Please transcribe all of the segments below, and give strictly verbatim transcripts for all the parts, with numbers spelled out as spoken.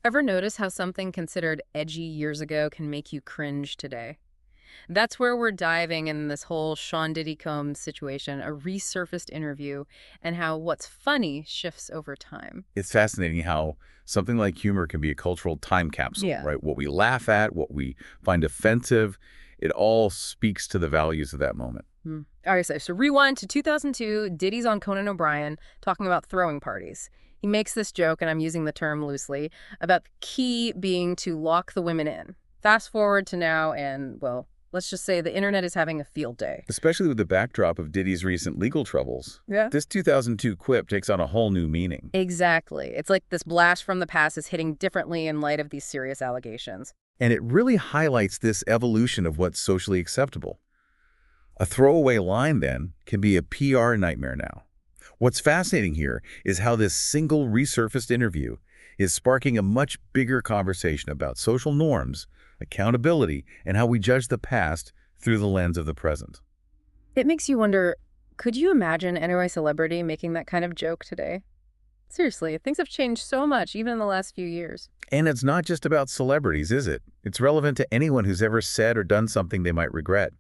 Ever notice how something considered edgy years ago can make you cringe today? That's where we're diving in this whole Sean Diddy Combs situation, a resurfaced interview, and how what's funny shifts over time. It's fascinating how something like humor can be a cultural time capsule, Yeah. right? What we laugh at, what we find offensive, it all speaks to the values of that moment. Hmm. All right, so, so rewind to two thousand two, Diddy's on Conan O'Brien talking about throwing parties. He makes this joke, and I'm using the term loosely, about the key being to lock the women in. Fast forward to now, and, well, let's just say the internet is having a field day. Especially with the backdrop of Diddy's recent legal troubles. Yeah. This two thousand two quip takes on a whole new meaning. Exactly. It's like this blast from the past is hitting differently in light of these serious allegations. And it really highlights this evolution of what's socially acceptable. A throwaway line, then, can be a P R nightmare now. What's fascinating here is how this single resurfaced interview is sparking a much bigger conversation about social norms, accountability, and how we judge the past through the lens of the present. It makes you wonder, could you imagine N O I celebrity making that kind of joke today? Seriously, things have changed so much, even in the last few years. And it's not just about celebrities, is it? It's relevant to anyone who's ever said or done something they might regret.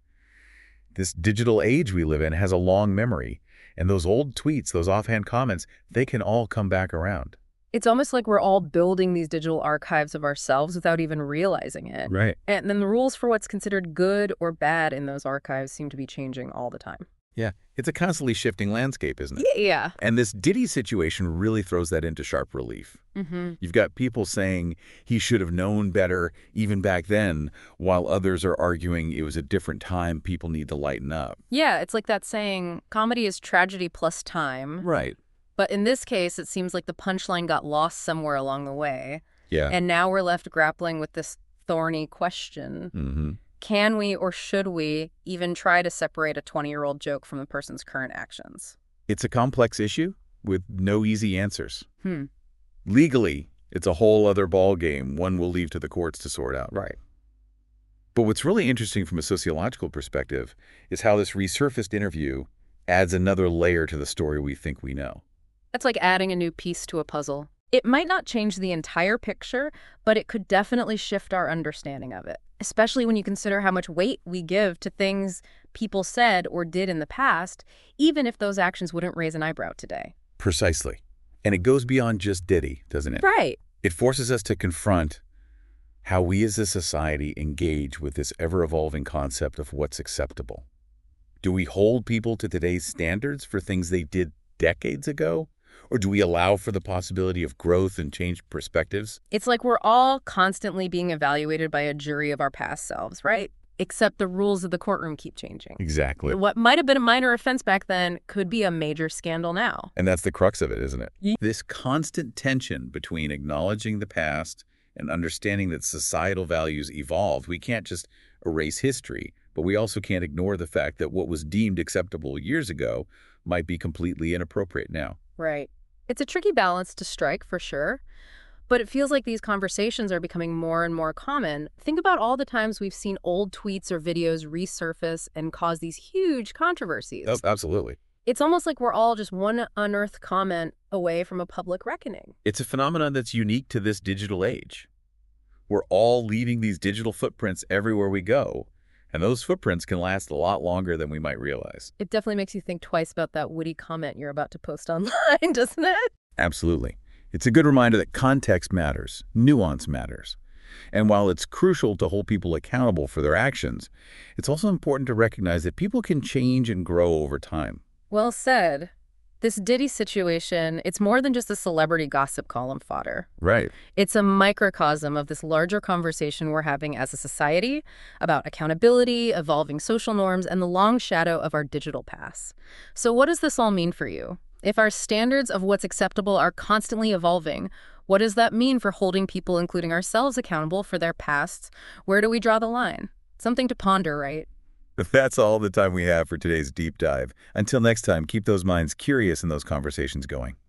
This digital age we live in has a long memory, and those old tweets, those offhand comments, they can all come back around. It's almost like we're all building these digital archives of ourselves without even realizing it. Right. And then the rules for what's considered good or bad in those archives seem to be changing all the time. Yeah, it's a constantly shifting landscape, isn't it? Yeah. And this Diddy situation really throws that into sharp relief. Mm-hmm. You've got people saying he should have known better even back then, while others are arguing it was a different time, people need to lighten up. Yeah, it's like that saying, comedy is tragedy plus time. Right. But in this case, it seems like the punchline got lost somewhere along the way. Yeah. And now we're left grappling with this thorny question. Mm-hmm. Can we or should we even try to separate a twenty-year-old joke from the person's current actions? It's a complex issue with no easy answers. Hmm. Legally, it's a whole other ballgame, one we'll leave to the courts to sort out. Right. But what's really interesting from a sociological perspective is how this resurfaced interview adds another layer to the story we think we know. That's like adding a new piece to a puzzle. It might not change the entire picture, but it could definitely shift our understanding of it, especially when you consider how much weight we give to things people said or did in the past, even if those actions wouldn't raise an eyebrow today. Precisely. And it goes beyond just Diddy, doesn't it? Right. It forces us to confront how we as a society engage with this ever-evolving concept of what's acceptable. Do we hold people to today's standards for things they did decades ago? Or do we allow for the possibility of growth and changed perspectives? It's like we're all constantly being evaluated by a jury of our past selves, right? Except the rules of the courtroom keep changing. Exactly. What might have been a minor offense back then could be a major scandal now. And that's the crux of it, isn't it? Ye- This constant tension between acknowledging the past and understanding that societal values evolved. We can't just erase history, but we also can't ignore the fact that what was deemed acceptable years ago might be completely inappropriate now. Right. It's a tricky balance to strike, for sure. But it feels like these conversations are becoming more and more common. Think about all the times we've seen old tweets or videos resurface and cause these huge controversies. Oh, absolutely. It's almost like we're all just one unearthed comment away from a public reckoning. It's a phenomenon that's unique to this digital age. We're all leaving these digital footprints everywhere we go, and those footprints can last a lot longer than we might realize. It definitely makes you think twice about that witty comment you're about to post online, doesn't it? Absolutely. It's a good reminder that context matters, nuance matters. And while it's crucial to hold people accountable for their actions, it's also important to recognize that people can change and grow over time. Well said. This Diddy situation, it's more than just a celebrity gossip column fodder. Right. It's a microcosm of this larger conversation we're having as a society about accountability, evolving social norms, and the long shadow of our digital past. So what does this all mean for you? If our standards of what's acceptable are constantly evolving, what does that mean for holding people, including ourselves, accountable for their pasts? Where do we draw the line? Something to ponder, right? That's all the time we have for today's deep dive. Until next time, keep those minds curious and those conversations going.